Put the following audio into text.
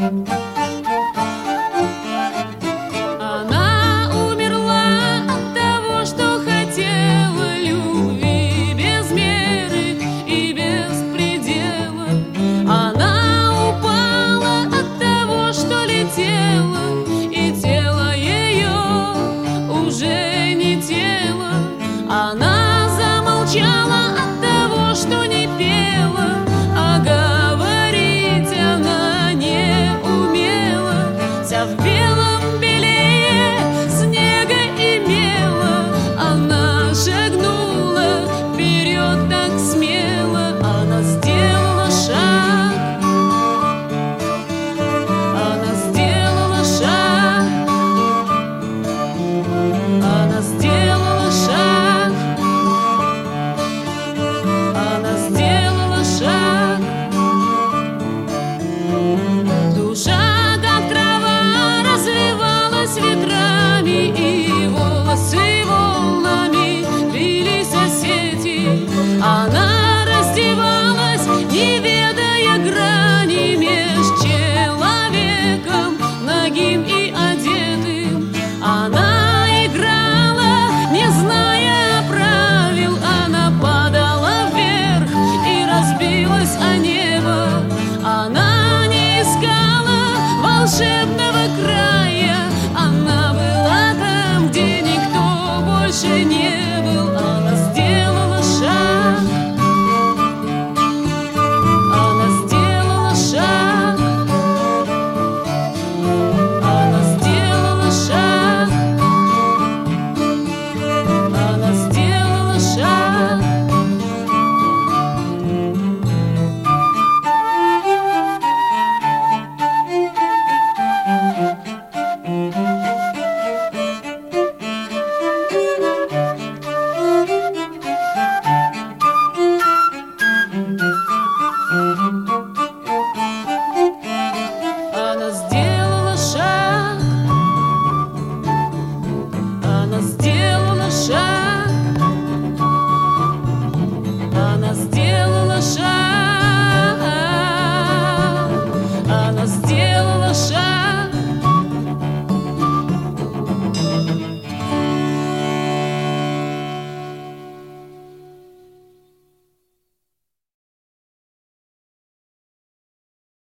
Она умерла от того, что хотела любви без меры и без предела. Она упала от того, что летела, и тело ее уже не тело. Она замолчала от того, что не пела, а говорить она не умела. Вся в белом белее снега и мела, она шагнула вперед так смело. Она сделала шаг, она сделала шаг, она сделала шаг, она сделала шаг. Душа, как трава, развивалась ветрами, и волосы волнами бились о сети. Она раздевалась, не ведая грани, меж человеком нагим и одетым. Она играла, не зная правил, она падала вверх и разбилась о небо. Она не искала волшебного края,